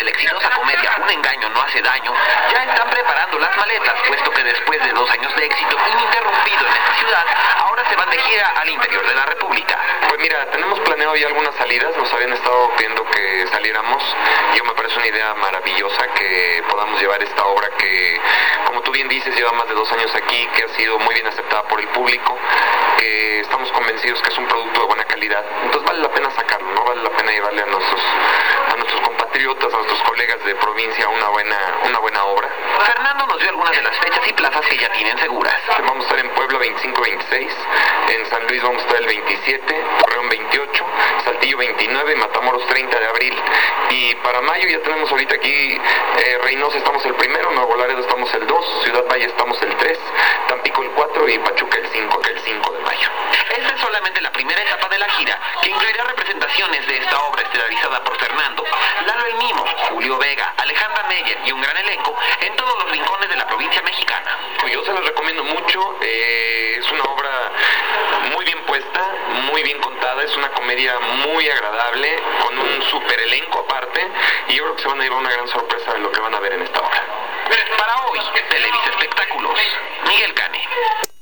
de la exitosa comedia Un engaño no hace daño, ya están preparando las maletas, puesto que después de 2 años de éxito ininterrumpido en esta ciudad, ahora se van de gira al interior de la República. Pues mira, tenemos planeado ya algunas salidas, nos habían estado pidiendo que saliéramos. Yo me parece una idea maravillosa que podamos llevar esta obra que, como tú bien dices, lleva más de 2 años aquí, que ha sido muy bien aceptada por el público, que estamos convencidos que es un producto de buena calidad. Entonces vale la pena sacarlo, ¿no? Vale la pena llevarle a nuestros compatriotas, a nuestros colegas de provincia una buena obra. Fernando nos dio algunas de las fechas y plazas que ya tienen seguras. Vamos a estar en Puebla 25-26, en San Luis vamos a estar el 27, Torreón 28, Saltillo 29 y Matamoros 30 de abril. Y para mayo ya tenemos ahorita aquí Reynosa estamos el 1, Nuevo Laredo estamos el 2, Ciudad Valle estamos el 3, Tampico el 4 y Pachuca el 5 de mayo. Esta es solamente la primera etapa de la gira, que incluirá representaciones de esta obra estelarizada por Fernando, Lalo el Mimo, Julio Vega, Alejandra Meyer y un gran elenco en todos los rincones de la provincia mexicana. Yo se las recomiendo mucho, es una obra muy bien puesta, muy bien contada, es una comedia muy agradable, con un super elenco aparte, y yo creo que se van a llevar una gran sorpresa de lo que van a ver en esta obra. Para hoy, Televisa Espectáculos, Miguel Cane.